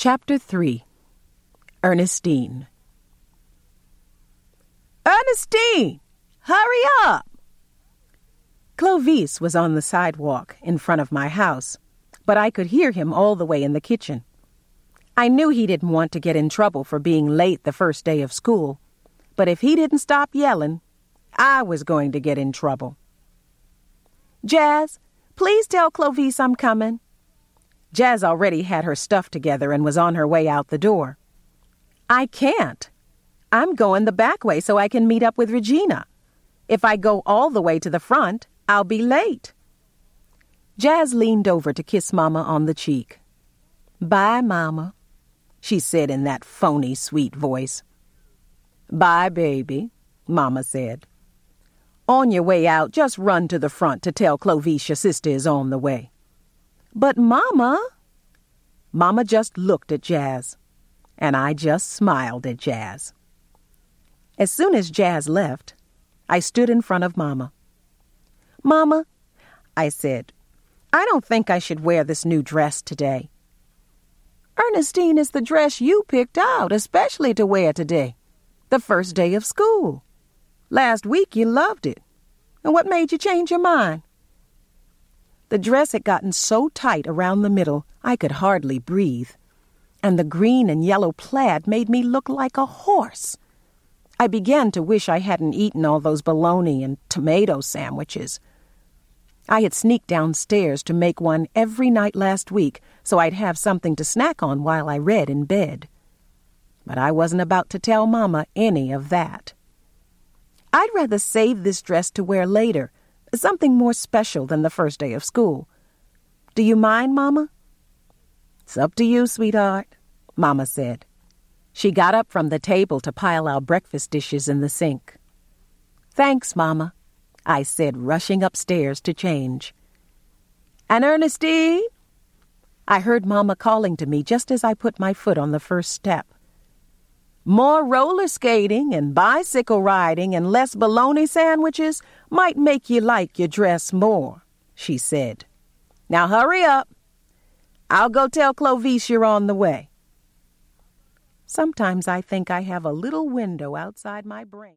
Chapter 3. Ernestine. Ernestine! Hurry up! Clovis was on the sidewalk in front of my house, but I could hear him all the way in the kitchen. I knew he didn't want to get in trouble for being late the first day of school, but if he didn't stop yelling, I was going to get in trouble. Jazz, please tell Clovis I'm coming. Jazz already had her stuff together and was on her way out the door. I can't. I'm going the back way so I can meet up with Regina. If I go all the way to the front, I'll be late. Jazz leaned over to kiss Mama on the cheek. Bye, Mama, she said in that phony, sweet voice. Bye, baby, Mama said. On your way out, just run to the front to tell Clovis your sister is on the way. But, Mama... Mama just looked at Jazz, and I just smiled at Jazz. As soon as Jazz left, I stood in front of Mama. Mama, I said, I don't think I should wear this new dress today. Ernestine, is the dress you picked out, especially to wear today, the first day of school. Last week you loved it. And what made you change your mind? The dress had gotten so tight around the middle I could hardly breathe, and the green and yellow plaid made me look like a horse. I began to wish I hadn't eaten all those bologna and tomato sandwiches. I had sneaked downstairs to make one every night last week so I'd have something to snack on while I read in bed. But I wasn't about to tell Mama any of that. I'd rather save this dress to wear later, something more special than the first day of school. Do you mind, Mama? It's up to you, sweetheart, Mama said. She got up from the table to pile our breakfast dishes in the sink. Thanks, Mama, I said, rushing upstairs to change. And Ernestine? I heard Mama calling to me just as I put my foot on the first step. More roller skating and bicycle riding and less bologna sandwiches might make you like your dress more, she said. Now hurry up. I'll go tell Clovis you're on the way. Sometimes I think I have a little window outside my brain.